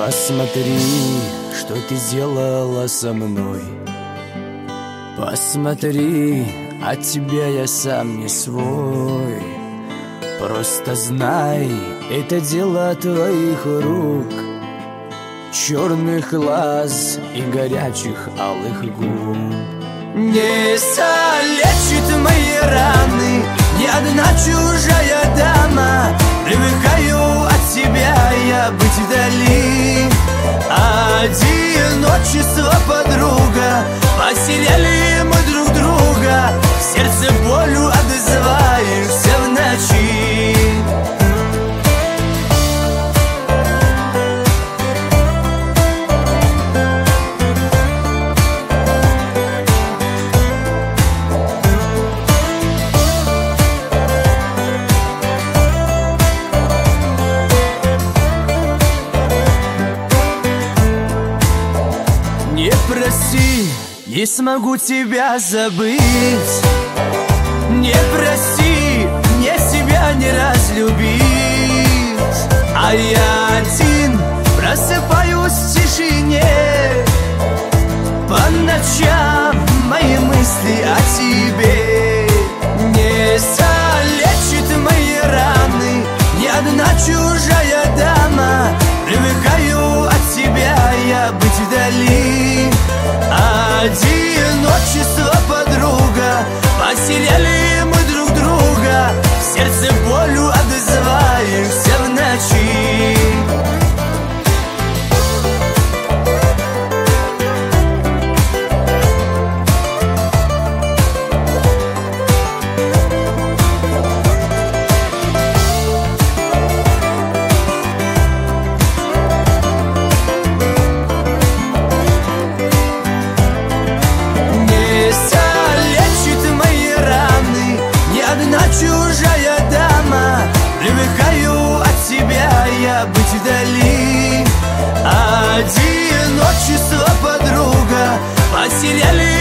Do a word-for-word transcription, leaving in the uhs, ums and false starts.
Посмотри, что ты сделала со мной. Посмотри, от тебя я сам не свой. Просто знай, это дело твоих рук, черных глаз и горячих алых губ. Не залечит мои раны ни одна чужая дама. Привыкаю от тебя я быть вдали. Одиночество, подруга, потеряли мы друг друга. В сердце болью отзываешься в ночи. Не проси, не смогу тебя забыть. Не проси, мне себя не разлюбить. А я один просыпаюсь в тишине. По ночам мои мысли о тебе. Не залечит мои раны ни одна чужая дама. Привыкаю от тебя я быть вдали. Одиночество, подруга, потеряли мы друг друга. В сердце болью отзываешься в ночи. Чужая дама, привыкаю от тебя я быть вдали. Одиночество, подруга, потеряли